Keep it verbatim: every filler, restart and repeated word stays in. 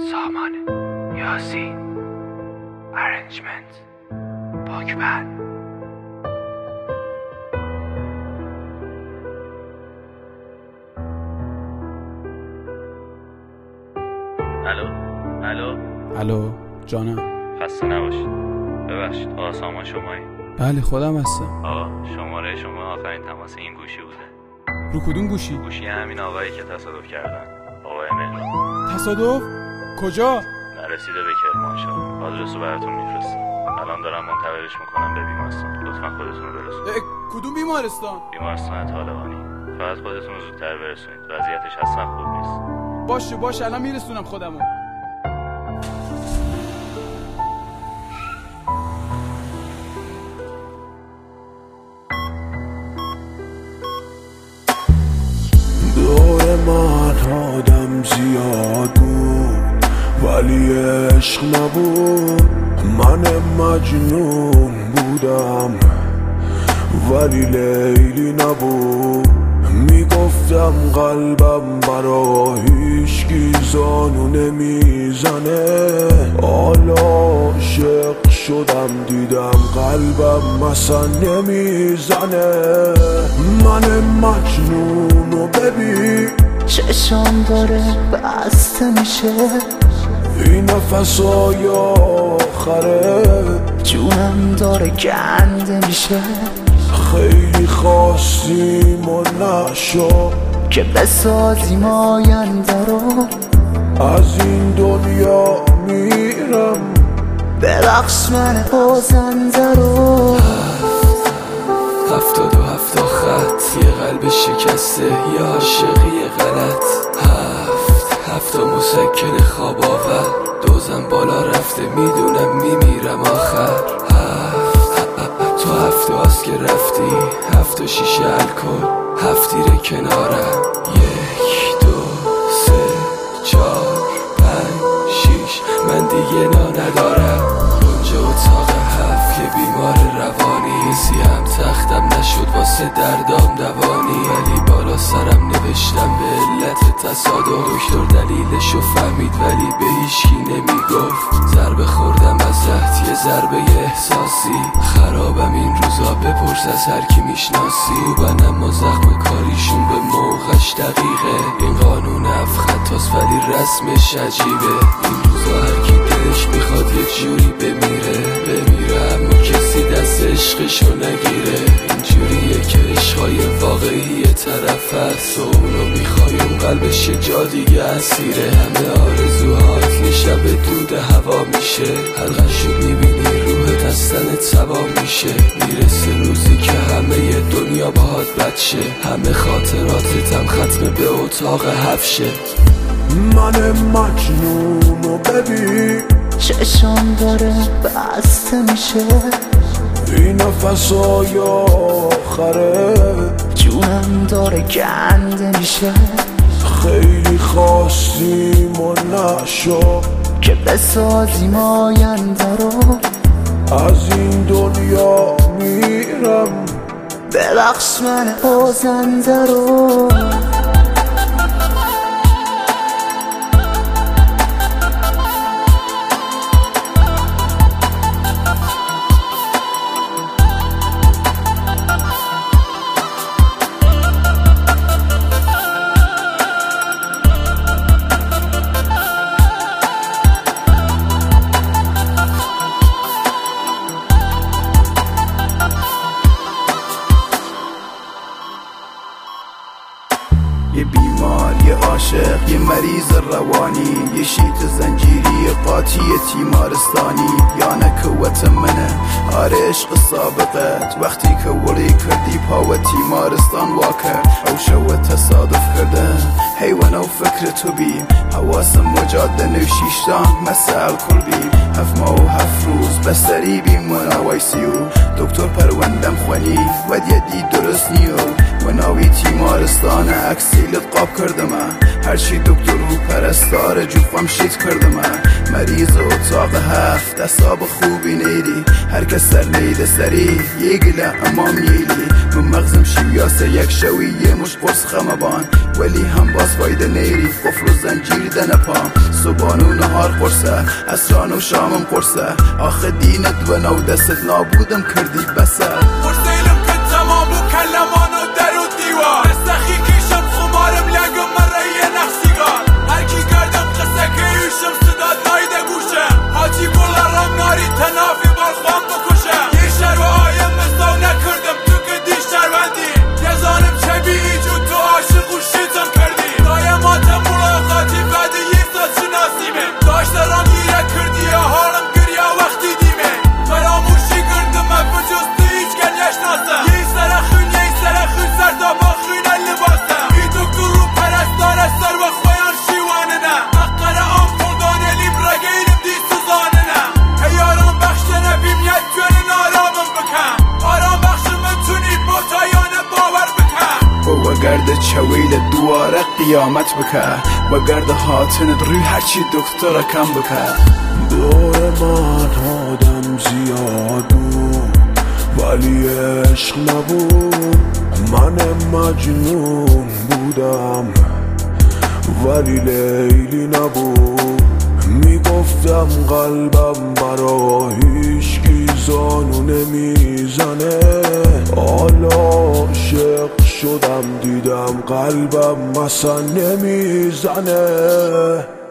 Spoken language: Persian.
سامان یاسین ارنجمنت پاکبند. الو الو الو جانم. خسته نباشید. ببخشید آقا سامان شمایی؟ بله خودم هستم. آقا شماره شما آخرین تماس این گوشی بوده. رو کدوم گوشی؟ گوشی همین آقایی که تصادف کردن، آقای مهران. تصادف؟ کجا؟ نرسیده به کرمانشاه. آدرسو براتون میفرستم. الان دارم منتقلش میکنم به بیمارستان. لطفا خودتون رو برسونید. کدوم بیمارستان؟ بیمارستان طالبانی. فقط خودتون رو زودتر برسونید. وضعیتش اصلا خوب نیست. باشه باشه الان میرسونم خودمو. دور من آدم زیاد بود ولی عشق نبود. من مجنون بودم ولی لیلی نبود. میگفتم قلبم برا هیچکی زانو نمیزنه. حالا عاشق شدم دیدم قلبم مثلا نمیزنه. من مجنونو ببین چشم داره بسته میشه. این نفسای آخره جونم داره گنده میشه. خیلی خواستیم و نشد که بسازیم آینده رو. از این دنیا میرم ببخش من بازنده رو. هفتاد و هفت خط یه قلب شکسته یه عاشقی غلط. هفت هفت مسکن خواب آور دوزم بالا رفته میدونم میمیرم آخر. هفت تو هفت هاست که رفتی. هفت و شیشه الکل هفت تیره کنارم. یک دو سه چار پنج شیش من دیگه نا ندارم. اونجا اتاق هفت یه بیمار روانی. کسی هم تختم نشد واسه دردام دوانی. ولی بالا سرم نوشتم به علت تصادف. دکتر دلیلشو فهمید ولی به هیچکی نمیگفت. ضربه خوردم از رهت یه ضربه احساسی. خرابم این روزا بپرس از هر کی میشناسی. خوبن اما زخم کاریشون به موقعش دقیقه. این قانون هفت خطاست ولی رسمش عجیبه. این روزا هر کی دلش میخواد یه جوری بمیره بمیره اما کسی دست عشقشو نگیره. اینجوریه که عشقای واقعی طرف هست و اونو میخوای اون قلبش جا دیگه اسیره. همه آرزوهات یه شب دود هوا میشه. حلقه شد میبینی روحت از تنت سوا میشه. میرسه روزی که همه دنیا باهات بد شه. همه خاطراتتم ختم به اتاق هفشه. من مجنونو ببین چشم داره بسته میشه. این نفسای آخره جونم داره گنده میشه. خیلی خواستیم و نشد که بسازیم آینده رو. از این دنیا میرم ببخش من بازنده رو. یه بیمار یه عاشق یه مریض روانی. یه شیط زنجیری قاطی تیمارستانی. یا نه قوت منه آره عشق سابقت. وقتی که ولی کردی پا تیمارستان واکر او شو تصادف کردن. حیوان و فکر تو بیم حواسم مجاده نوشیشتان مسئل کل بیم. هفت ماه و هفت روز بستری بیم و نوای سیو. دکتر پروندم خوانی و دیدی درست نیو. و ناوی تیمارستان اکسیلت قاب کردم. هرچی دکتر و پرستار جوفم شید کردم. مریض اتاق هفت اصاب خوبی نیلی. هر کس سر نیده سری یه گله امام نیلی. رو مغزم شیویاسه یک شویه مش قرص خمبان ولی هم باز فایده نیری قفل و زنجیر دن پام صبحان و نهار قرصه اسران و شامم قرصه آخه دینت و نو دستت نابودم کردی بسه قرصیلم که تمام و کلمان و در و دیوار استخی کشم خمارم لگم من رایه نخسیگار هرکی کردم قصه که ایشم صداد نایده گوشم حاجی بولارم ناری تنافی بار خوام بکشم یه شر و آیم مستاو نکردم تو که دی شروندی یزانم چه بی ایجود تو عاشق و شیطان کردی دایماتم ملاقاتی بعد یه ساعت شناسیمه داشترام گیره کردی یا حالم گریا وقتی دیمه فراموشی کردم من بجستی هیچ گل یشناسم یه سر خون یه سر خون سر تا با خون لباسم ای دکتر رو پرستانه سر و خویان شیوانه نه اقل آم خودانه لیم رگیرم دی سوزانه نه هیاران بخش نبیم یک جون نارامم بکن آرام بخش منتونی بوتایانه باور بکن و گرد چویل دواره قیامت بکه و گرد حاطنت روی هرچی دکتر کم بکه دور من آدم زیاد بود ولی عشق نبود من مجنون بودم ولی لیلی نبود میگفتم قلبم برا هیچکی زانو نمیزنه حالا عاشق شدم دیدم قلبم مثلا نمیزنه